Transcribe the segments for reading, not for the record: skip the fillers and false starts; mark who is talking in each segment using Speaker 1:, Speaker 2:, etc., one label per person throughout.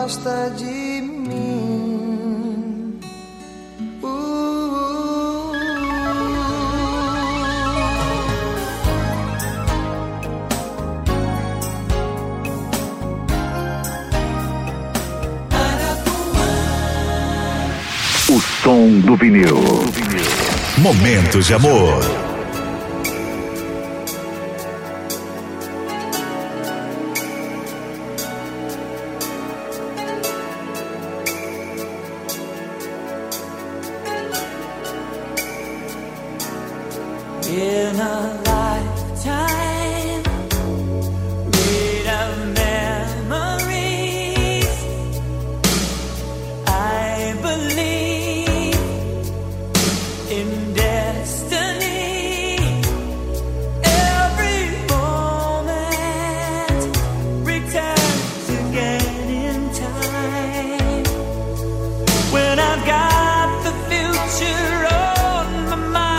Speaker 1: gosta de mim.
Speaker 2: O som do vinil. Momentos de amor.
Speaker 1: In a lifetime made of memories, I believe in destiny. Every moment returns again in time. When I've got the future on my mind,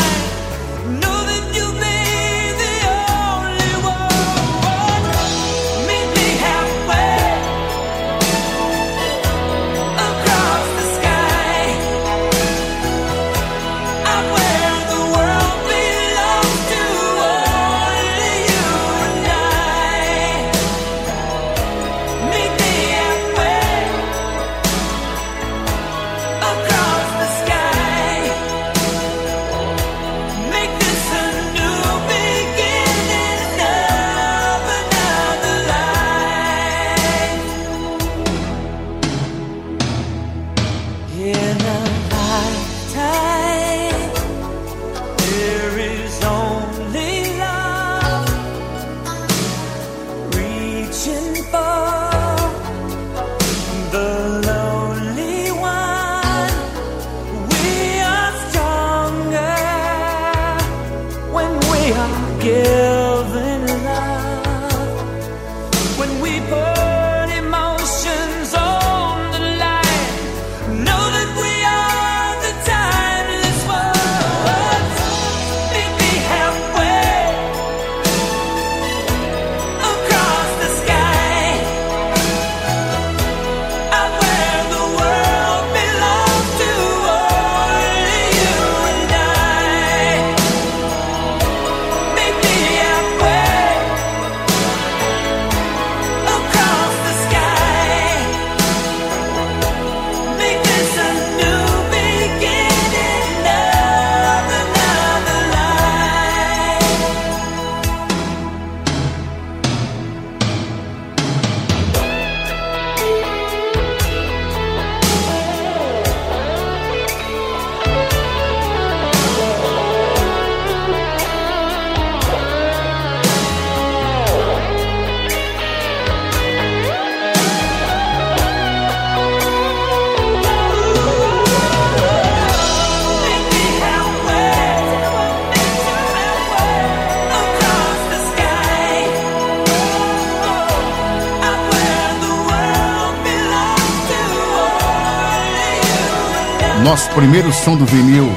Speaker 3: nosso primeiro som do vinil.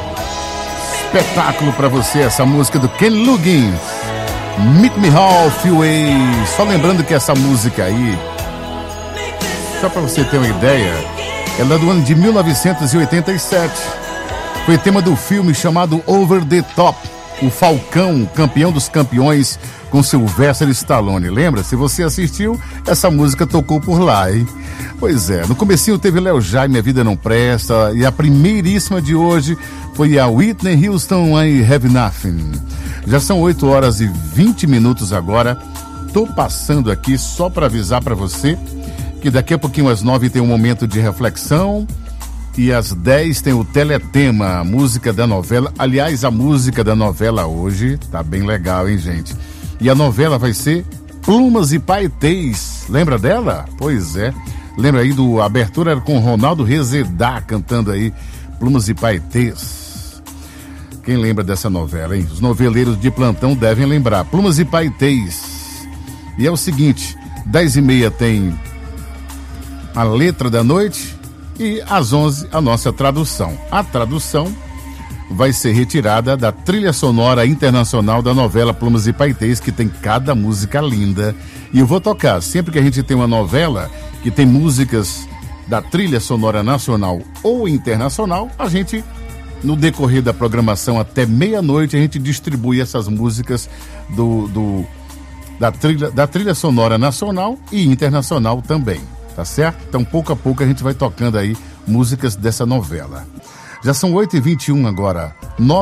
Speaker 3: Espetáculo pra você, essa música do Ken Loggins, Meet Me Halfway. Só lembrando que essa música aí, só pra você ter uma ideia, ela é do ano de 1987. Foi tema do filme chamado Over the Top, o Falcão, campeão dos campeões, com Sylvester Stallone. Lembra? Se você assistiu, essa música tocou por lá, hein? Pois é, no comecinho teve Léo Jaime, A Vida Não Presta, e a primeiríssima de hoje foi a Whitney Houston, I Have Nothing. Já são 8h20 agora. Tô passando aqui só para avisar para você que daqui a pouquinho às 9 tem um momento de reflexão e às 10 tem o Teletema, a música da novela. Aliás, a música da novela hoje tá bem legal, hein, gente? E a novela vai ser Plumas e Paetês. Lembra dela? Pois é. Lembra aí do a abertura era com Ronaldo Rezedá cantando aí Plumas e Paetês. Quem lembra dessa novela, hein? Os noveleiros de plantão devem lembrar. Plumas e Paetês. E é o seguinte, 10h30 tem a letra da noite e às 11 a nossa tradução. A tradução vai ser retirada da trilha sonora internacional da novela Plumas e Paetês, que tem cada música linda. E eu vou tocar, sempre que a gente tem uma novela que tem músicas da trilha sonora nacional ou internacional, a gente, no decorrer da programação até meia-noite, a gente distribui essas músicas da trilha sonora nacional e internacional também, tá certo? Então, pouco a pouco, a gente vai tocando aí músicas dessa novela. Já são 8h21 agora,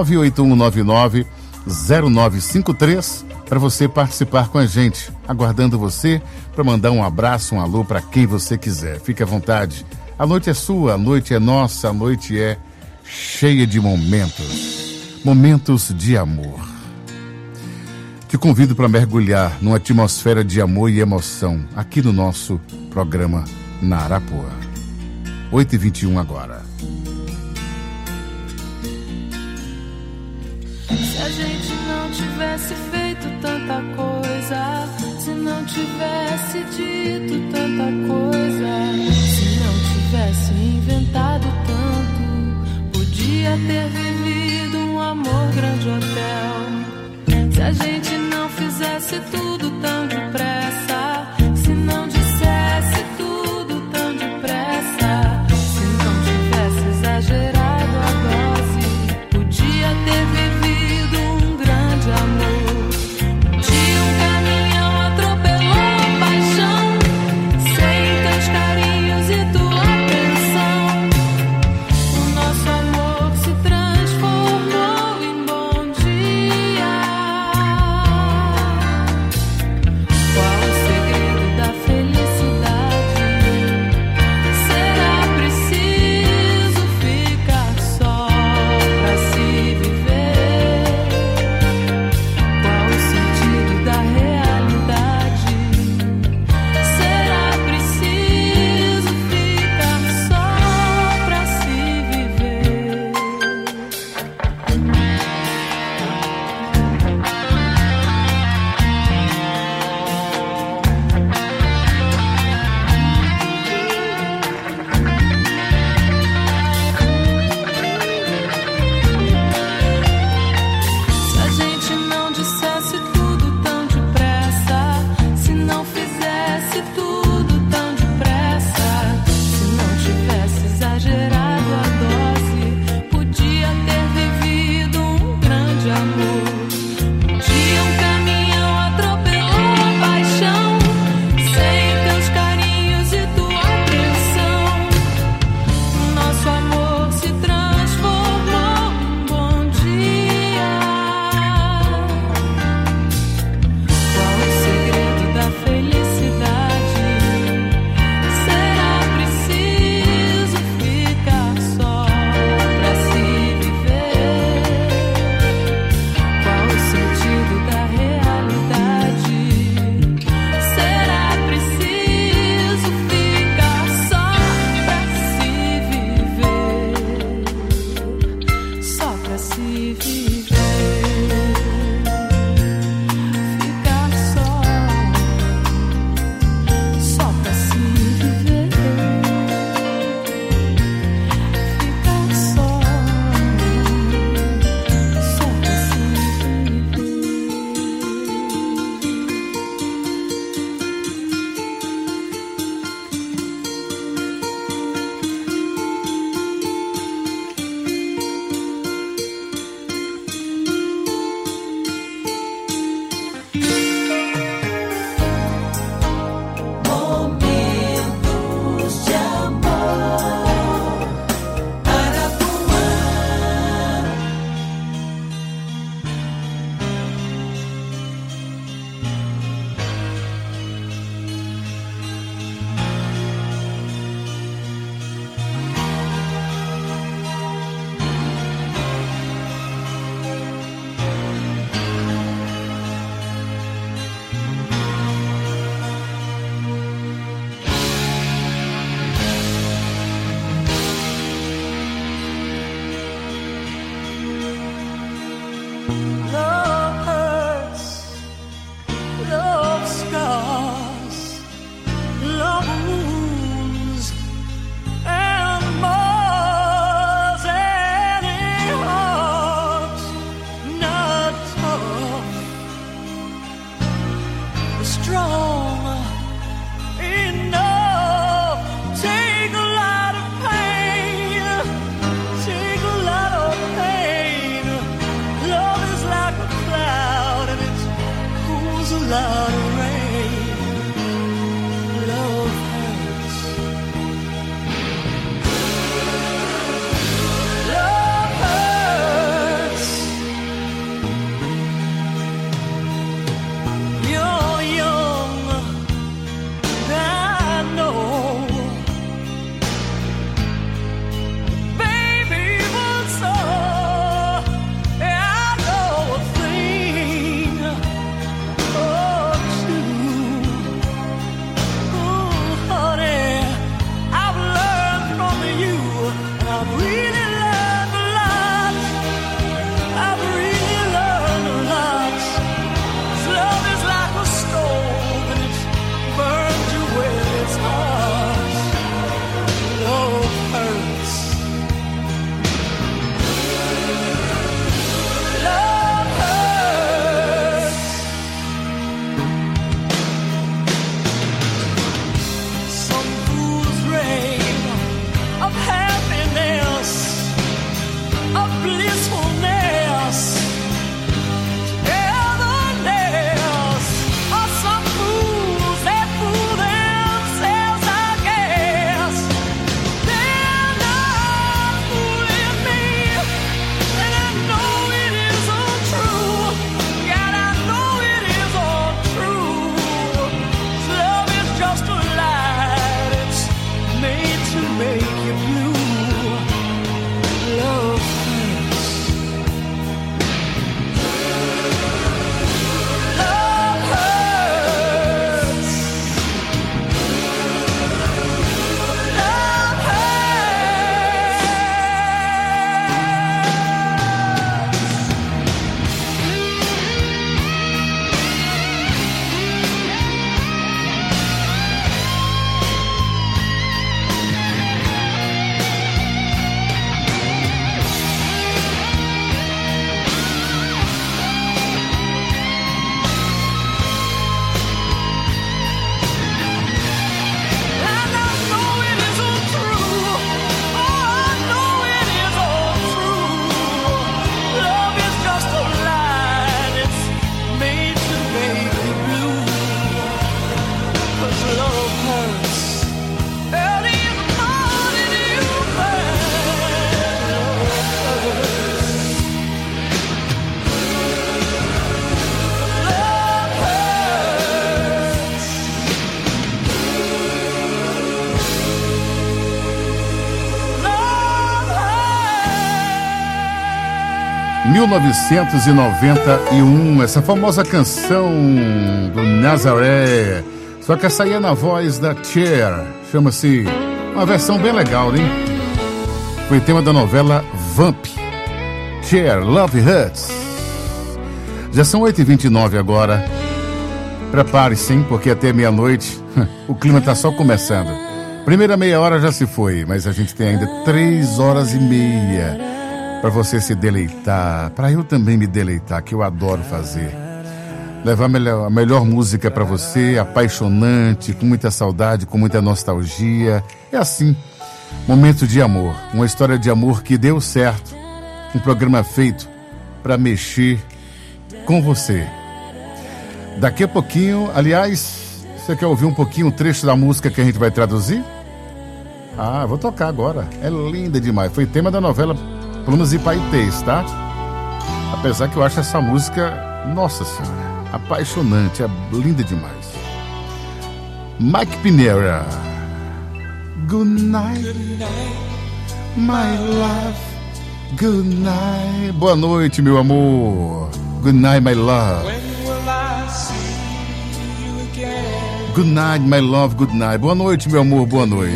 Speaker 3: 981990953, para você participar com a gente. Aguardando você para mandar um abraço, um alô para quem você quiser. Fique à vontade. A noite é sua, a noite é nossa, a noite é cheia de momentos de amor. Te convido para mergulhar numa atmosfera de amor e emoção aqui no nosso programa na Arapuã. 8h21 agora.
Speaker 4: Se a gente não tivesse feito tanta coisa, se não tivesse dito tanta coisa, se não tivesse inventado tanto, podia ter vivido um amor grande hotel. Se a gente não fizesse tudo tão depressa, se não dissesse tudo tão depressa, se não tivesse exagerado a dose, podia ter vivido um grande amor. Um dia um caminhão atropelou a paixão, sem teus carinhos e tua atenção. O nosso amor se transformou em bom dia. Qual
Speaker 1: blood rain. Love hurts. Love hurts. You're young, I know. Baby, once I know a thing or two. Ooh, honey, I've learned from you, and I've really learned a lot. I've really learned a lot. 'Cause love is like a stove, and it burns you with its heart. Love hurts. Love hurts. Some fools dream of happiness, of blissfulness, togetherness. Or some fools that fool themselves, I guess. They're not fooling me, and I know it isn't true. God, I know it isn't true. Love is just a lie. It's made to make you blue. Love hurts. Love hurts. Love And I know it isn't true. Oh, I know it isn't true. Love is just a lie. It's made to make you blue. 'Cause love hurts. Early in the morning you find love hurts. Love hurts.
Speaker 3: 1991, essa famosa canção do Nazaré. Só que essa aí é na voz da Cher. Chama-se, uma versão bem legal, hein? Foi tema da novela Vamp. Cher, Love Hurts. Já são 8h29 agora. Prepare-se, hein? Porque até meia-noite o clima tá só começando. Primeira meia hora já se foi, mas a gente tem ainda 3 horas e meia para você se deleitar, para eu também me deleitar, que eu adoro fazer. Levar a melhor música para você, apaixonante, com muita saudade, com muita nostalgia. É assim, momento de amor, uma história de amor que deu certo, um programa feito para mexer com você. Daqui a pouquinho, aliás, você quer ouvir um pouquinho o trecho da música que a gente vai traduzir? Ah, vou tocar agora, é linda demais, foi tema da novela Plumas e Paetês, tá? Apesar que eu acho essa música, nossa senhora, apaixonante, é linda demais. Mike Pinera. Good night, my love. Good night. Boa noite, meu amor. Good night, my love. Good night, my love, good night. Boa noite, meu amor, boa noite.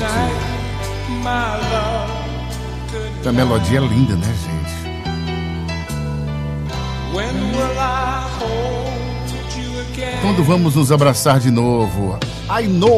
Speaker 3: A melodia é linda, né, gente? Quando vamos nos abraçar de novo? I know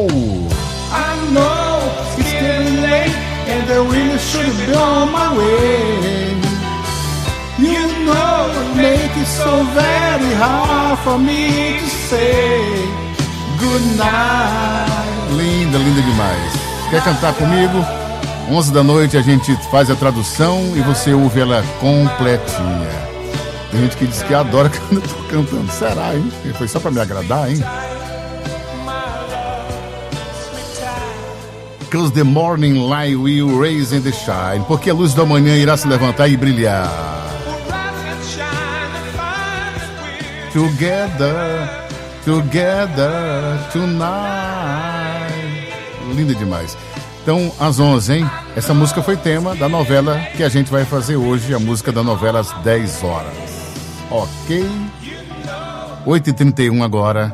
Speaker 3: it's getting late and I really should be on my way. You know it make it so very hard for me to say good night. Linda, linda demais. Quer cantar comigo? 11 da noite a gente faz a tradução e você ouve ela completinha. Tem gente que diz que adora quando eu tô cantando. Será, hein? Foi só pra me agradar, hein? Cause the morning light will raise and shine. Porque a luz da manhã irá se levantar e brilhar. Together, together, tonight. Linda demais. Então, às 11, hein? Essa música foi tema da novela que a gente vai fazer hoje, a música da novela às 10 horas. Ok? 8h31 agora.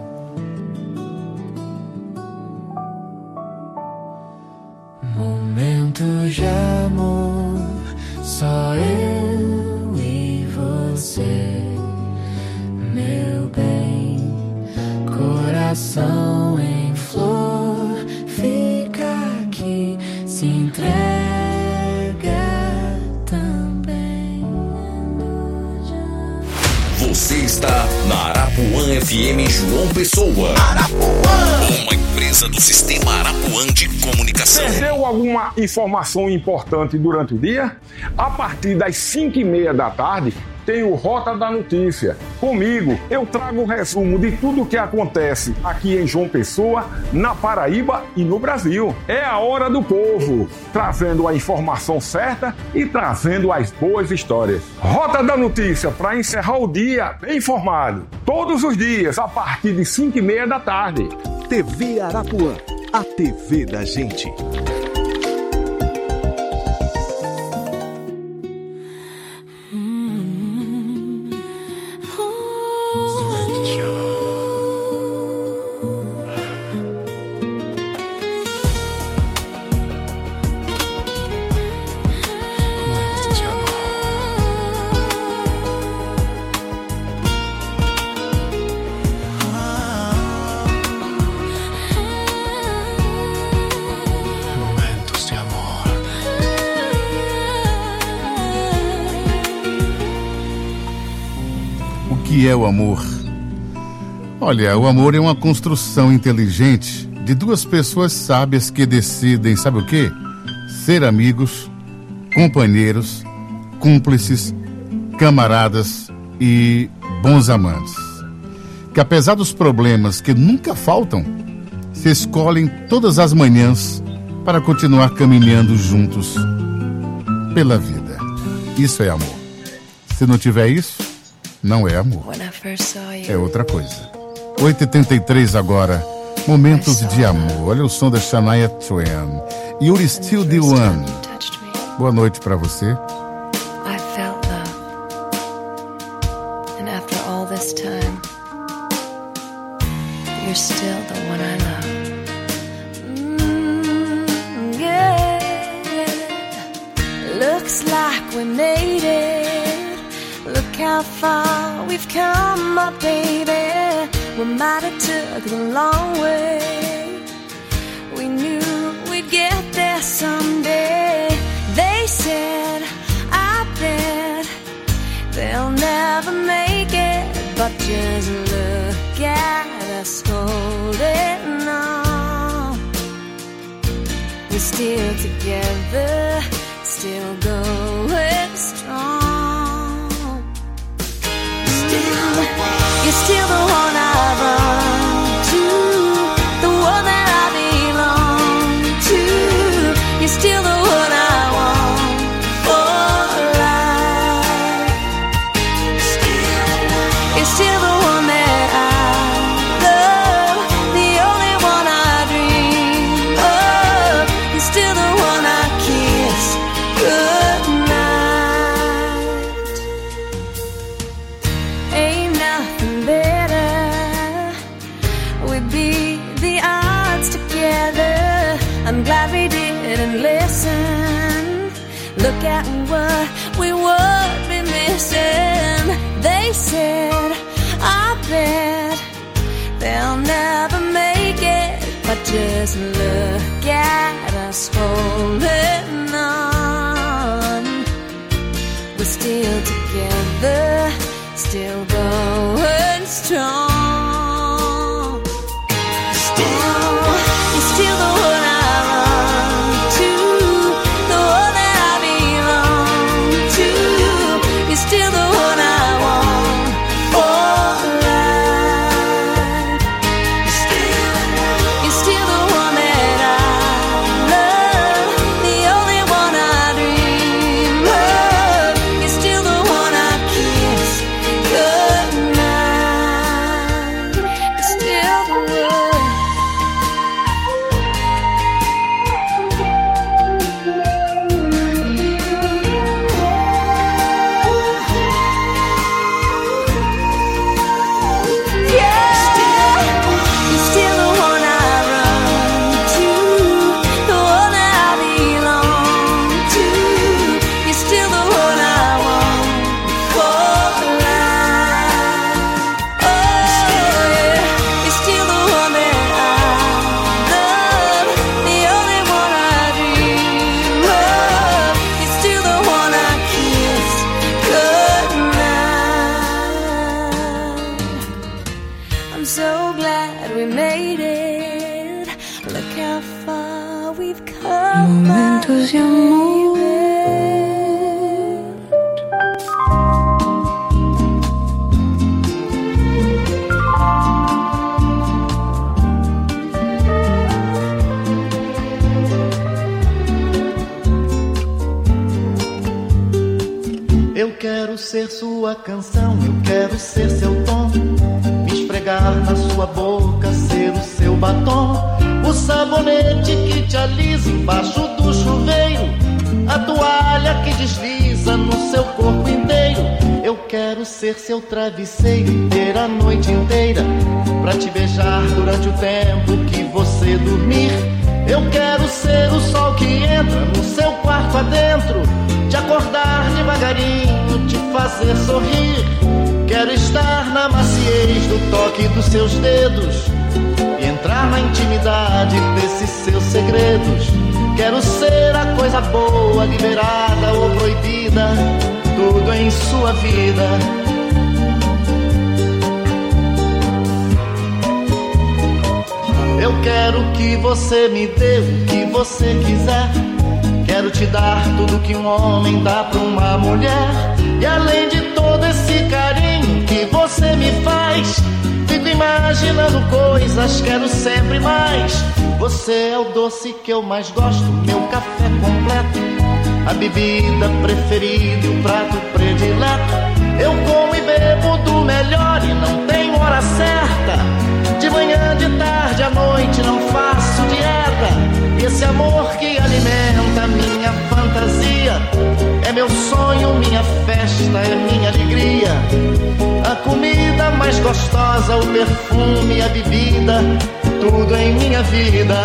Speaker 4: Momentos de amor, só eu e você, meu bem, coração em flor, fica aqui, se entrega também.
Speaker 5: Você está na Arapuã FM João Pessoa. Arapuã, uma empresa do Sistema Arapuã de Comunicação.
Speaker 6: Perdeu alguma informação importante durante o dia? A partir das 5h30 da tarde, tem o Rota da Notícia. Comigo, eu trago um resumo de tudo o que acontece aqui em João Pessoa, na Paraíba e no Brasil. É a hora do povo, trazendo a informação certa e trazendo as boas histórias. Rota da Notícia, para encerrar o dia bem informado. Todos os dias, a partir de 5h30 da tarde.
Speaker 7: TV Arapuã, a TV da gente.
Speaker 3: O que é o amor? Olha, o amor é uma construção inteligente de duas pessoas sábias que decidem, sabe o quê? Ser amigos, companheiros, cúmplices, camaradas e bons amantes. Que apesar dos problemas que nunca faltam, se escolhem todas as manhãs para continuar caminhando juntos pela vida. Isso é amor. Se não tiver isso, não é amor. É outra coisa. 8h33 agora. Momentos de amor. Olha o som da Shania Twain. You're Still the One. Boa noite pra você.
Speaker 4: I felt love, and after all this time, you're still the one I love. Yeah, looks like we made it. Look how far we've come, my baby. We might have took the long way. We knew we'd get there someday. They said, I bet they'll never make it, but just look at us holding on. We're still together, still going strong. Still, you're still the one I run to, the one that I belong to. You're still the one I want for life. You're still the one that I love, the only one I dream of. You're still the one I kiss goodnight. Ain't nothing better. We'd beat the odds together. I'm glad we didn't listen. Look at what we would be missing. They said, I bet they'll never make it, but just look at us holding on. We're still together, still going strong. Still, you're still the one I run to, the one that I belong to. You're still the one I want Look how far we've come. Momentos de amor.
Speaker 8: Eu quero ser sua canção, eu quero ser seu tom, me esfregar na sua boca, ser o seu batom, o sabonete que te alisa embaixo do chuveiro, a toalha que desliza no seu corpo inteiro. Eu quero ser seu travesseiro e ter a noite inteira pra te beijar durante o tempo que você dormir. Eu quero ser o sol que entra no seu quarto adentro, te acordar devagarinho, te fazer sorrir. Quero estar na maciez do toque dos seus dedos e entrar na intimidade desses seus segredos. Quero ser a coisa boa, liberada ou proibida, tudo em sua vida. Eu quero que você me dê o que você quiser. Quero te dar tudo que um homem dá pra uma mulher. E além de todo esse carinho que você me faz, fico imaginando coisas, quero sempre mais. Você é o doce que eu mais gosto, meu café completo, a bebida preferida e o prato predileto. Eu como e bebo do melhor e não tenho hora certa. De manhã, de tarde, à noite não faço dieta. Esse amor que alimenta minha fantasia é meu sonho, minha festa, é minha alegria. A comida mais gostosa, o perfume, a bebida, tudo em minha vida.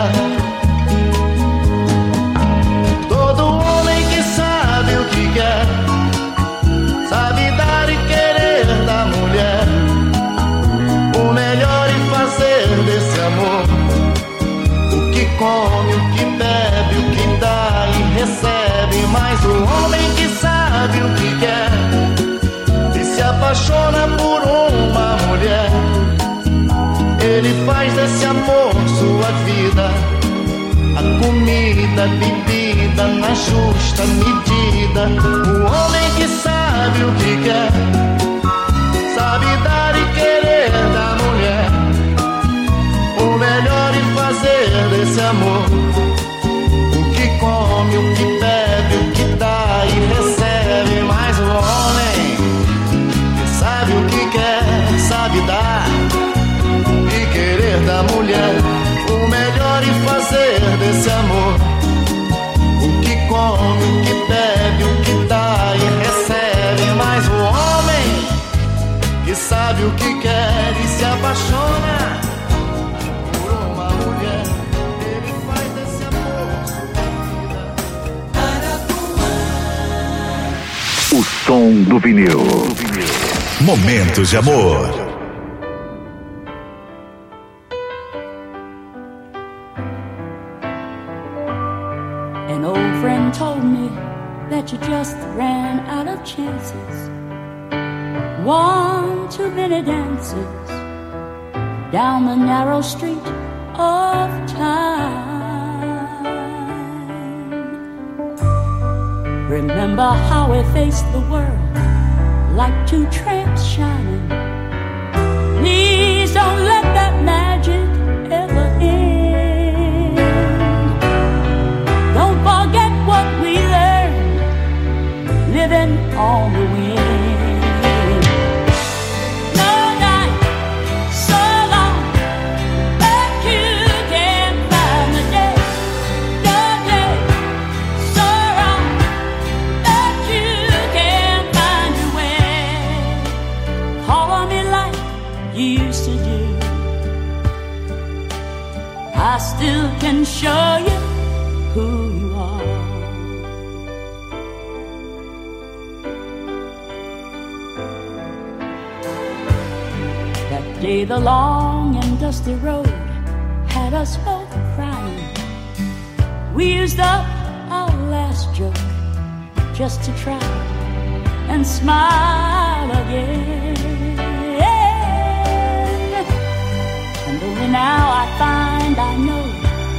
Speaker 8: Todo homem que sabe o que quer, sabe dar e querer da mulher o melhor e fazer desse amor o que come, o que bebe, o que dá e recebe. Mas o homem que sabe o que quer e se apaixona por uma mulher, ele faz desse amor sua vida, a comida, a bebida na justa medida. O homem que sabe o que quer, sabe dar e querer da mulher o melhor e fazer desse amor o que come, o que bebe, o que dá e recebe. Mas o homem que sabe o que quer, sabe dar e querer da mulher o melhor e fazer desse amor o que come, o que bebe, o que dá e recebe. Mas o homem que sabe o que quer e se apaixona por uma mulher, ele faz desse amor sua vida.
Speaker 2: O som do vinil. Momentos de amor.
Speaker 9: An old friend told me that you just ran out of chances. One too many dances down the narrow street of time. Remember how we faced the world like two tramps shining. Please don't let that magic ever end. Don't forget what we learned living on the wind. I still can show you who you are. That day the long and dusty road had us both crying. We used up our last joke just to try and smile again. And only now I find I know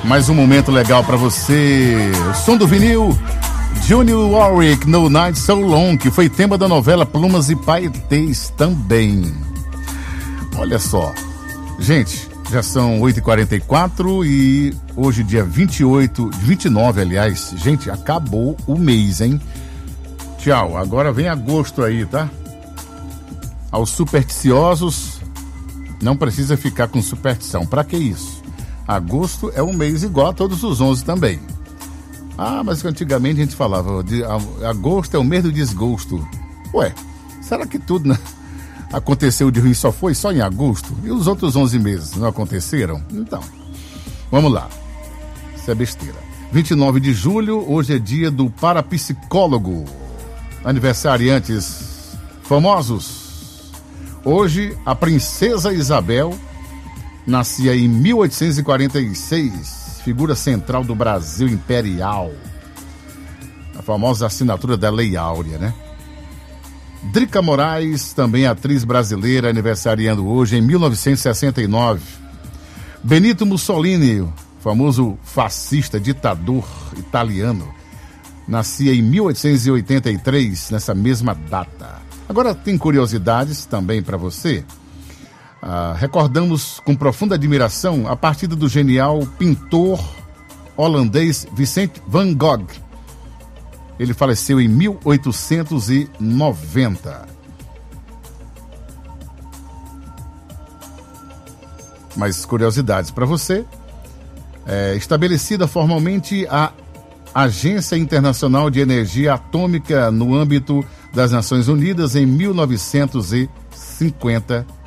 Speaker 3: Mais um momento legal pra você. O som do vinil, Junior Warwick, No Night So Long, que foi tema da novela Plumas e Paetês também. Olha só, gente, já são 8h44 e hoje dia 29, aliás. Gente, acabou o mês, hein? Tchau, agora vem agosto aí, tá? Aos supersticiosos, não precisa ficar com superstição. Pra que isso? Agosto é um mês igual a todos os 11 também. Ah, mas antigamente a gente falava, agosto é o mês do desgosto. Ué, será que tudo, né, aconteceu de ruim só em agosto? E os outros 11 meses não aconteceram? Então, vamos lá. Isso é besteira. 29 de julho, hoje é dia do parapsicólogo. Aniversariantes famosos. Hoje, a princesa Isabel nascia em 1846, figura central do Brasil imperial. A famosa assinatura da Lei Áurea, né? Drica Moraes, também atriz brasileira, aniversariando hoje em 1969. Benito Mussolini, famoso fascista, ditador italiano, nascia em 1883, nessa mesma data. Agora tem curiosidades também para você. Recordamos com profunda admiração a partida do genial pintor holandês Vincent van Gogh. Ele faleceu em 1890. Mais curiosidades para você. Estabelecida formalmente a Agência Internacional de Energia Atômica no âmbito das Nações Unidas em 1957.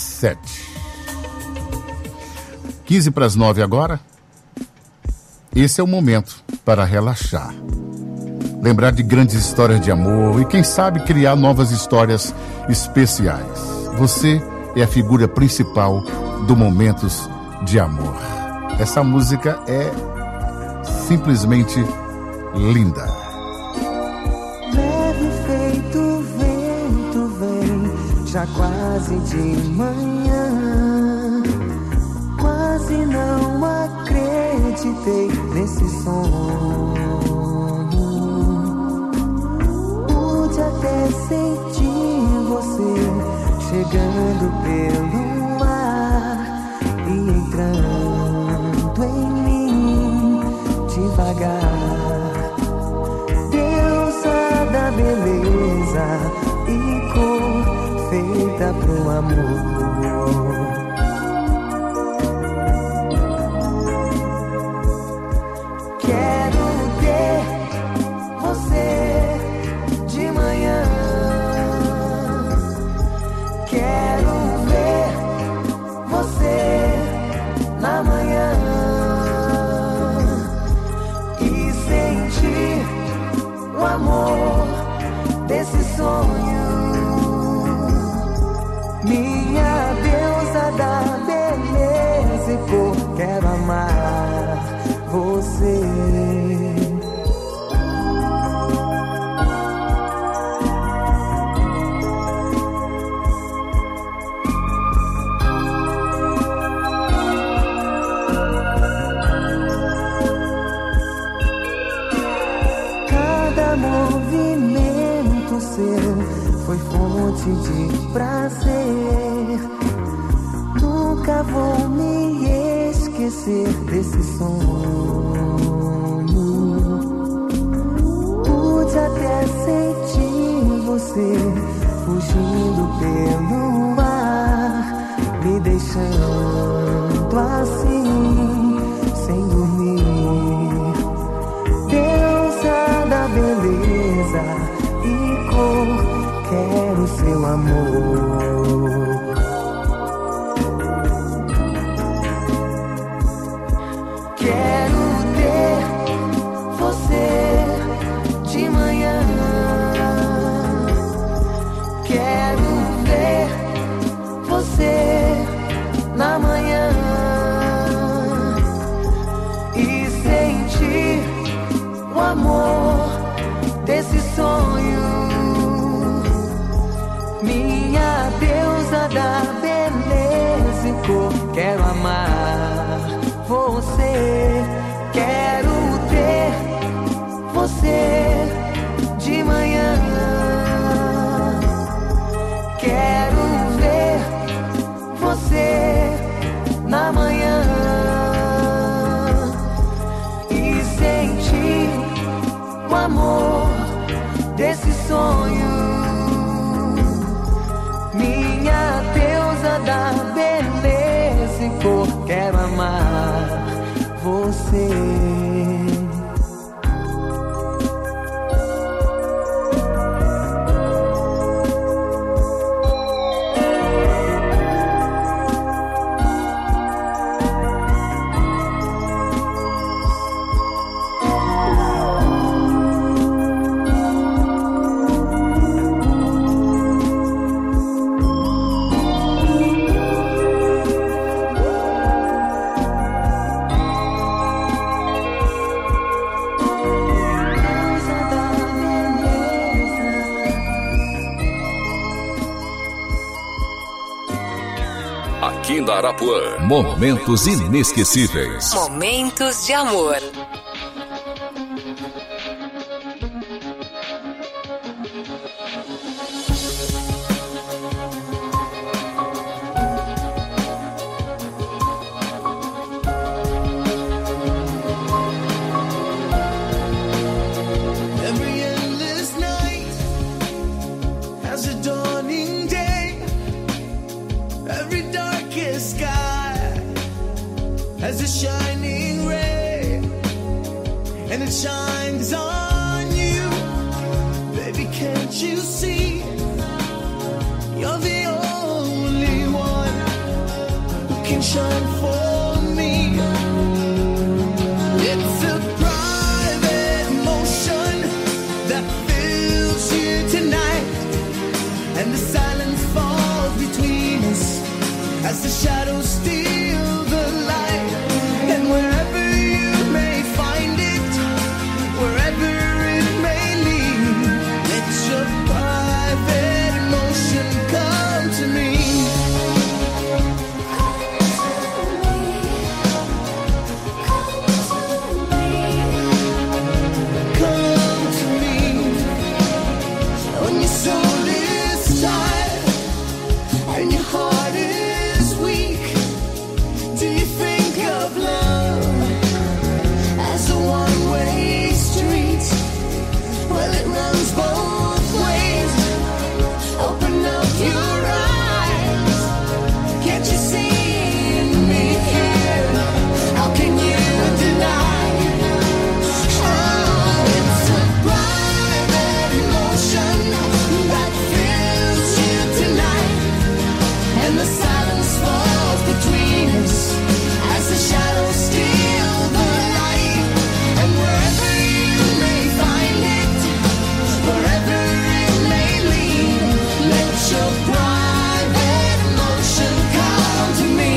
Speaker 3: 8h45 agora. Esse é o momento para relaxar. Lembrar de grandes histórias de amor e, quem sabe, criar novas histórias especiais. Você é a figura principal do Momentos de Amor. Essa música é simplesmente linda.
Speaker 10: Leve feito vento vem, já quase de manhã. Quase não acreditei nesse sonho. Pude até sentir você chegando pelo ar e entrando em mim devagar. Deusa da beleza e cor feita pro amor. Quero ter você de manhã. Quero ver você na manhã e sentir o amor desse sonho. Minha deusa da beleza e cor, quero amar você. Cada movimento seu foi fonte de prazer. Nunca vou me esquecer desse sonho. Pude até sentir você fugindo pelo ar, me deixando assim, sem dormir. Deusa da beleza e cor, quero seu amor. Quero ter você de manhã. Quero ver você na manhã e sentir o amor desse sonho. Minha Quero ter você de manhã. Quero ver você na manhã e sentir o amor desse sonho. Minha deusa da beleza e cor, quero amar você.
Speaker 5: Aqui na Arapuã,
Speaker 2: Momentos inesquecíveis.
Speaker 11: Momentos de amor.
Speaker 12: Every endless night has a dawning day. Every darkest sky has a shining ray, and it shines on you. Baby, can't you see? You're the only one who can shine for me. It's a private emotion that fills you tonight, and the silence falls between us as the shadows steal the light. And wherever you may find it, wherever it may lead, let your private emotion come to me. Come to me when your soul is tired and your heart is weak. Do you think of love as a one-way street? Well, it runs both ways. Open up your eyes. Can't you see me here? How can you deny? Oh, it's a private emotion that fills you tonight, and the silence falls between us as the shadows steal the light. And wherever you may find it, wherever it may lead, let your private emotion come to me.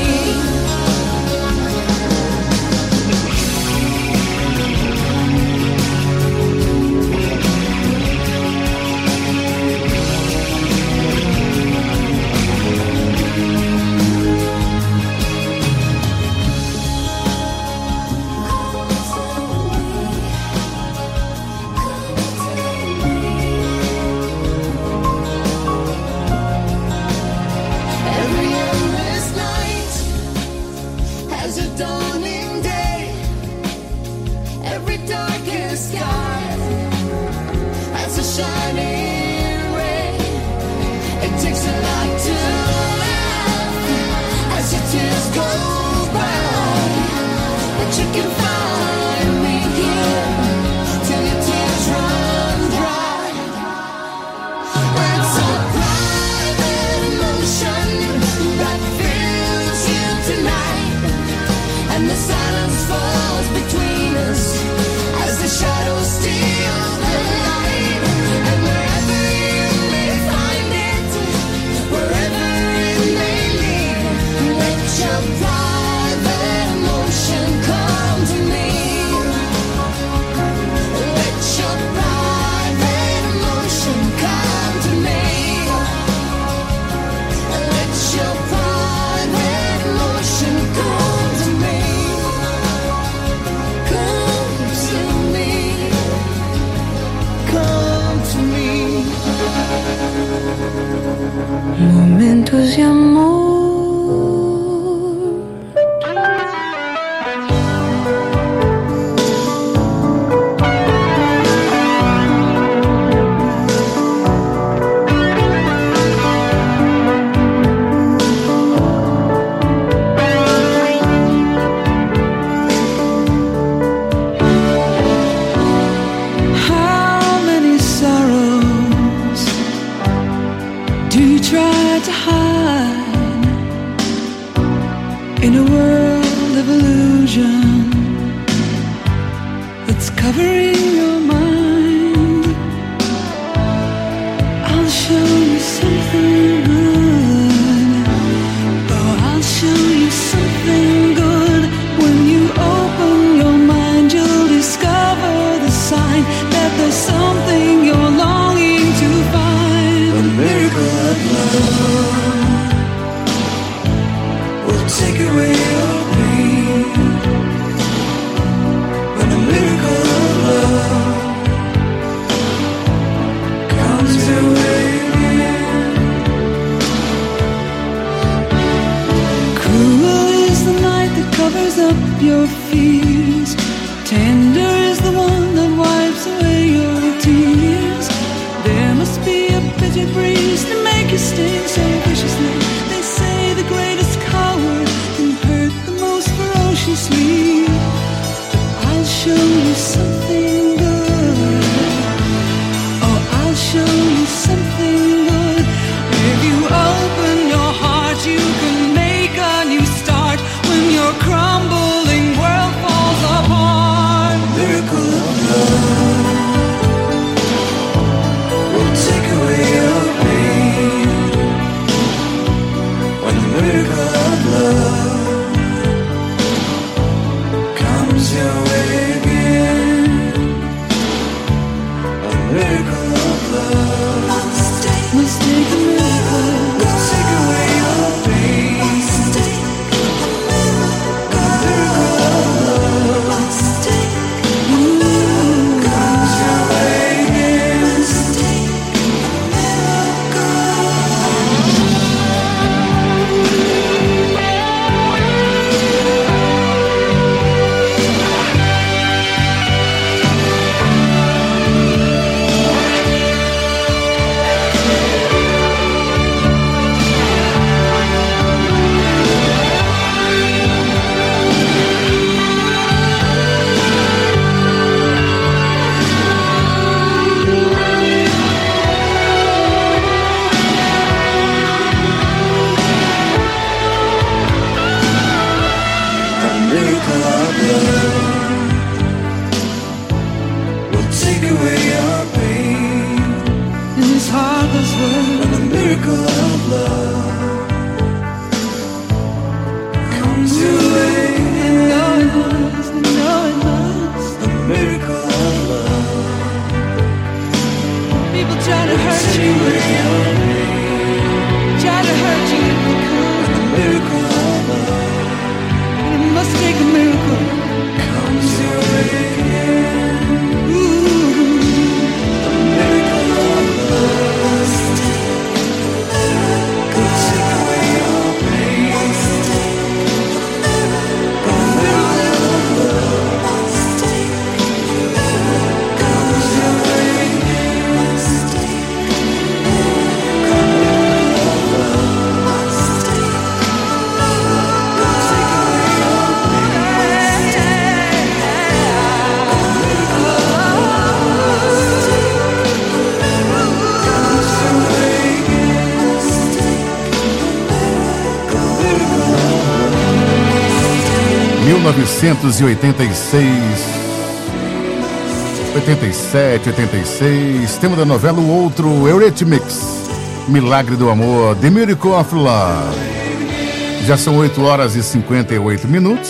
Speaker 12: Every endless night has a dawning day. Every darkest sky has a shining ray. It takes a lot to laugh as your tears go by, but you can find me here till your tears run dry. It's a private emotion that fills you tonight, and the silence falls between us as the shadows steal the light. And wherever you may find it, wherever it may lead, let your private emotion come to me.
Speaker 4: beijos de amor. ...1986... tema da novela O Outro, Eurythmics, Milagre do Amor, The Miracle of Love. Já são 8 horas e 58 minutos.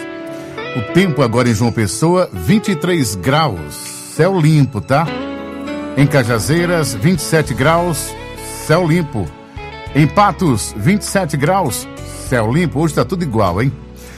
Speaker 4: O tempo agora em João Pessoa, 23 graus, céu limpo, tá? Em Cajazeiras, 27 graus, céu limpo. Em Patos, 27 graus, céu limpo. Hoje tá tudo igual, hein?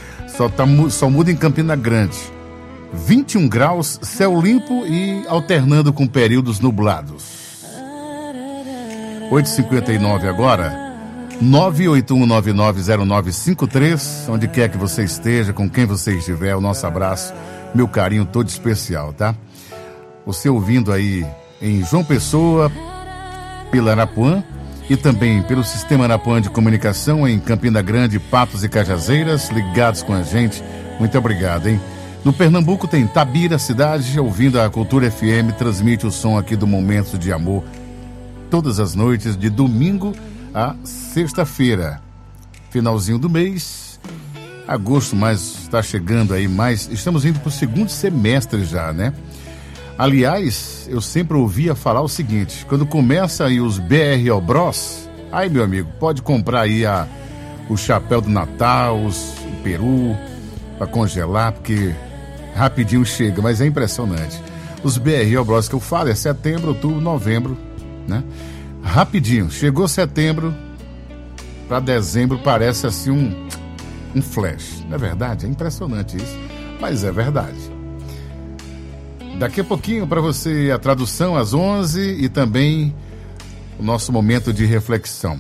Speaker 4: Só muda em Campina Grande. 21 graus, céu limpo e alternando com períodos nublados. 8h59 agora.
Speaker 3: 981990953, onde quer que você esteja, com quem você estiver, o nosso abraço, meu carinho todo especial, tá? Você ouvindo aí em João Pessoa, pela Arapuã, e também pelo Sistema Arapuã de Comunicação em Campina Grande, Patos e Cajazeiras, ligados com a gente. Muito obrigado, hein? No Pernambuco tem Tabira, cidade, ouvindo a Cultura FM, transmite o som aqui do Momento de Amor, todas as noites, de domingo a sexta-feira. Finalzinho do mês, agosto, mas está chegando aí, mas estamos indo para o segundo semestre já, né? Aliás, eu sempre ouvia falar o seguinte, quando começa aí os BRO Bros, aí meu amigo, pode comprar aí o chapéu do Natal, o peru, para congelar, porque rapidinho chega, mas é impressionante. Os BRO Bros que eu falo é setembro, outubro, novembro, né? Rapidinho, chegou setembro, para dezembro parece assim um flash, não é verdade? É impressionante isso, mas é verdade. Daqui a pouquinho para você a tradução às 11 e também o nosso momento de reflexão.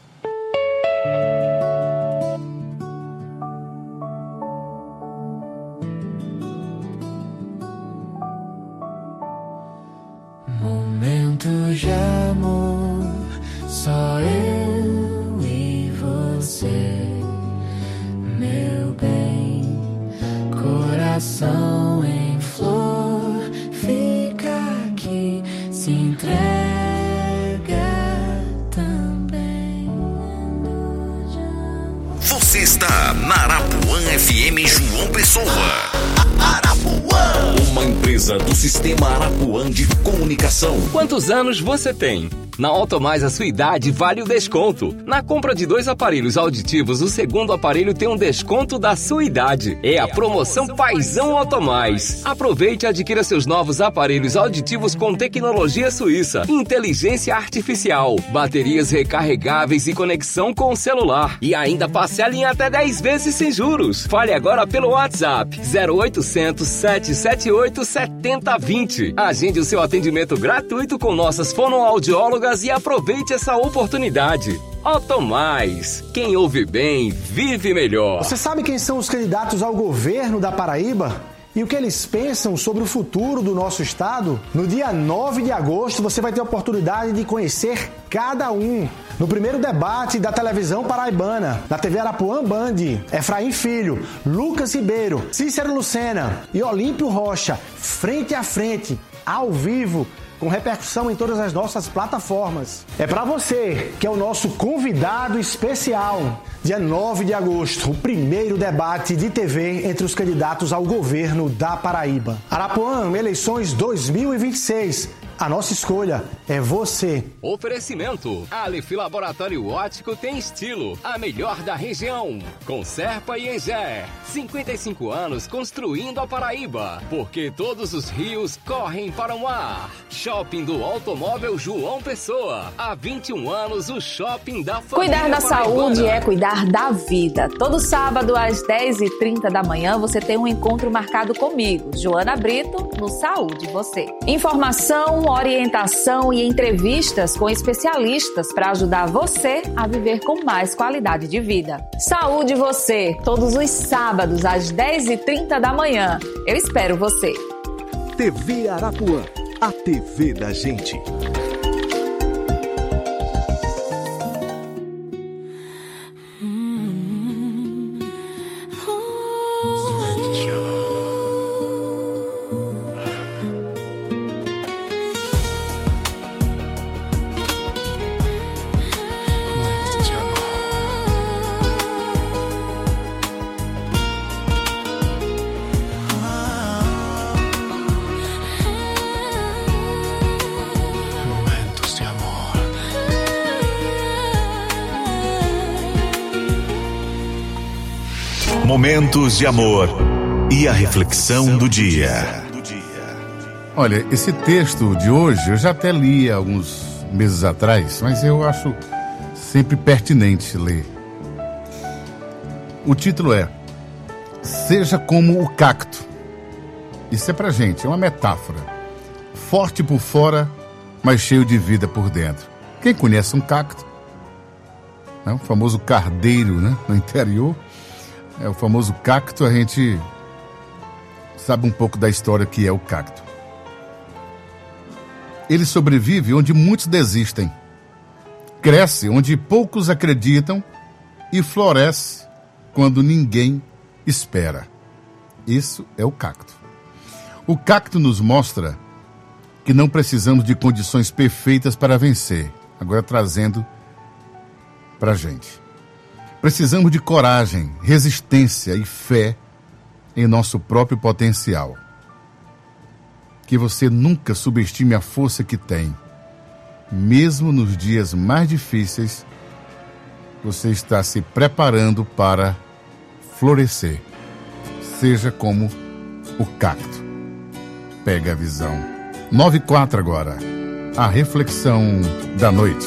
Speaker 10: Momentos de amor, só eu e você, meu bem, coração em flor. Fica aqui, se entrega também.
Speaker 5: Você está na Arapuã FM João Pessoa. Arapuã, uma empresa do Sistema Arapuã de Comunicação.
Speaker 11: Quantos anos você tem? Na Automais, a sua idade vale o desconto. Na compra de 2 aparelhos auditivos, o segundo aparelho tem um desconto da sua idade. É a promoção Paizão Automais. Aproveite e adquira seus novos aparelhos auditivos com tecnologia suíça, inteligência artificial, baterias recarregáveis e conexão com o celular. E ainda parcela em até 10 vezes sem juros. Fale agora pelo WhatsApp 0800 778 7020. Agende o seu atendimento gratuito com nossas fonoaudiólogas e aproveite essa oportunidade. Automais, quem ouve bem, vive melhor.
Speaker 13: Você sabe quem são os candidatos ao governo da Paraíba? E o que eles pensam sobre o futuro do nosso estado? No dia 9 de agosto, você vai ter a oportunidade de conhecer cada um. No primeiro debate da televisão paraibana, da TV Arapuã Band, Efraim Filho, Lucas Ribeiro, Cícero Lucena e Olímpio Rocha, frente a frente, ao vivo, com repercussão em todas as nossas plataformas. É para você, que é o nosso convidado especial. Dia 9 de agosto, o primeiro debate de TV entre os candidatos ao governo da Paraíba. Arapuã, eleições 2026. A nossa escolha é você.
Speaker 11: Oferecimento. Aleph Laboratório Óptico tem estilo. A melhor da região. Com Serpa e Engé. 55 anos construindo a Paraíba. Porque todos os rios correm para o mar. Shopping do Automóvel João Pessoa. Há 21 anos o shopping da família
Speaker 14: Cuidar da
Speaker 11: paraibana.
Speaker 14: saúde é cuidar da vida. Todo sábado às 10h30 da manhã você tem um encontro marcado comigo, Joana Brito, no Saúde Você. Informação, orientação e entrevistas com especialistas para ajudar você a viver com mais qualidade de vida. Saúde Você, todos os sábados às 10h30 da manhã. Eu espero você.
Speaker 7: TV Arapuã, a TV da gente.
Speaker 2: Momentos de amor e a reflexão do dia.
Speaker 3: Olha, esse texto de hoje eu já até li há alguns meses atrás, mas eu acho sempre pertinente ler. O título é Seja como o cacto. Isso é pra gente, é uma metáfora. Forte por fora, mas cheio de vida por dentro. Quem conhece um cacto né? O famoso cardeiro, né? No interior, é o famoso cacto. A gente sabe um pouco da história que é o cacto. Ele sobrevive onde muitos desistem, cresce onde poucos acreditam e floresce quando ninguém espera. Isso é o cacto. O cacto nos mostra que não precisamos de condições perfeitas para vencer. Agora trazendo para a gente. Precisamos de coragem, resistência e fé em nosso próprio potencial. Que você nunca subestime a força que tem. Mesmo nos dias mais difíceis, você está se preparando para florescer. Seja como o cacto. Pega a visão. 9:04 agora. A reflexão da noite.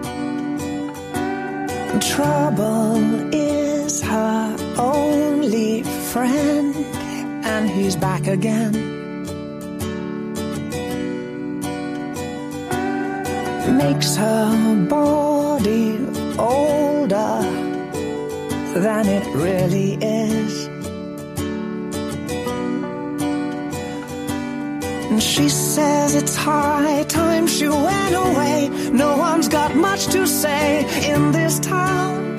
Speaker 15: Trouble is her only friend, and he's back again. Makes her body older than it really is. And she says it's high time she went away. No one's got much to say in this town.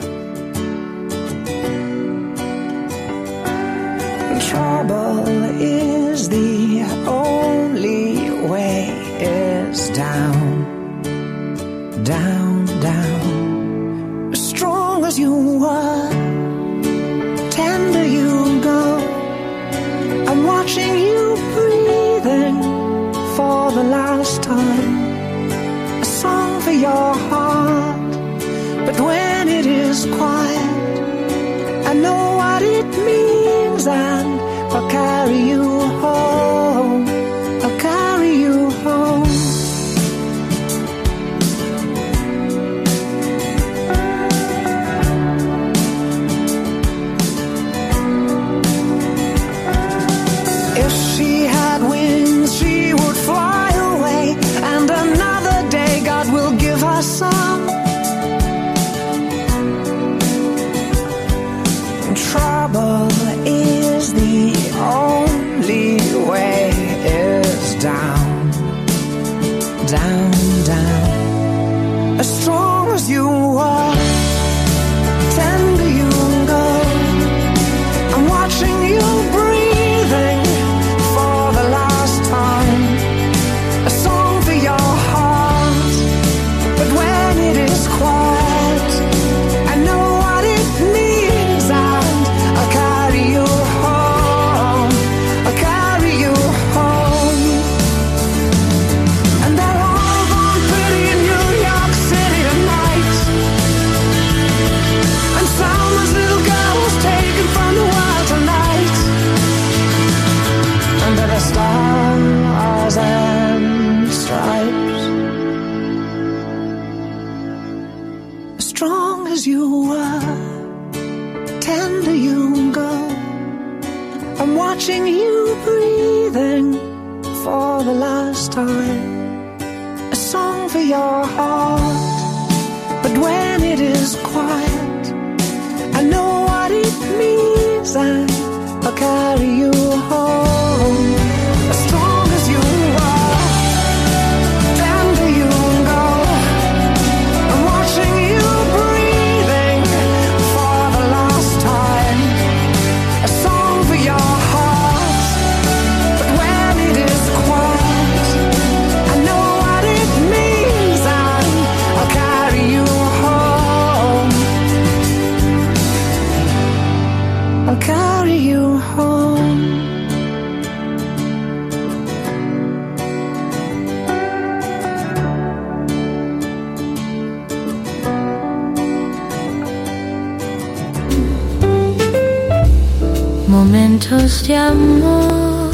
Speaker 15: Trouble is the only way, is down, down, down. As strong as you were, tender you go. I'm watching you breathing for the last time. A song for your heart, but when it is quiet, I know what it means, and I'll carry you home. I'll carry you home. If she had wings, she would fly away, and another day God will give her some. Trouble is the only way, is down, down, down. As strong as you are, tender you go. I'm watching you breathing for the last time. A song for your heart, but when it is quiet, I know what it means, and I'll carry you home. I'll carry you home. And they're all born pretty in New York City tonight. And someone's little girl was taken from the world tonight. And there are stars and stripes. As strong as you were, tender you go. I'm watching you breathing for the last time. A song for your heart, but when it is quiet, I know what it means, and I'll carry you home. As strong as you are, tender you go. I'm watching you breathing for the last time. A song for your heart, but when it is quiet, I know what it means, and I'll carry you home. I'll carry you home.
Speaker 4: Momentos de amor.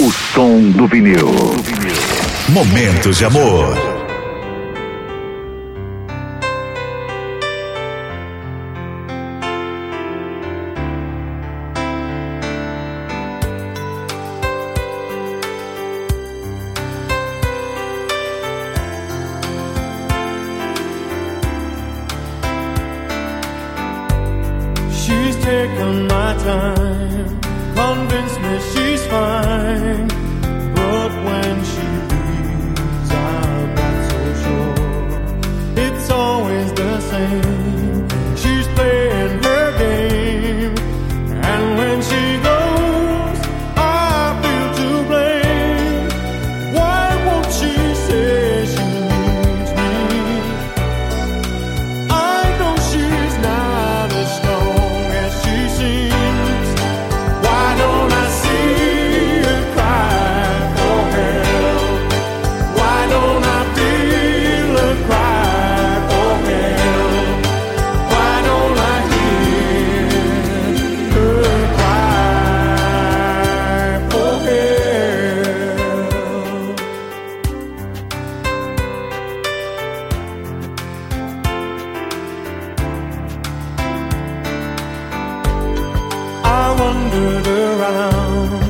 Speaker 2: O som do vinil. Momentos de amor.
Speaker 16: She's taken my time, convinced me she's fine, but when she leaves I'm not so sure. It's always the same, she's playing her game, and when she goes I feel to blame. Why won't she say she needs me? I know she's not as strong as she seems. Why don't I see her cry for help? Why don't I feel her cry for help? Why don't I hear her cry for help? I wandered around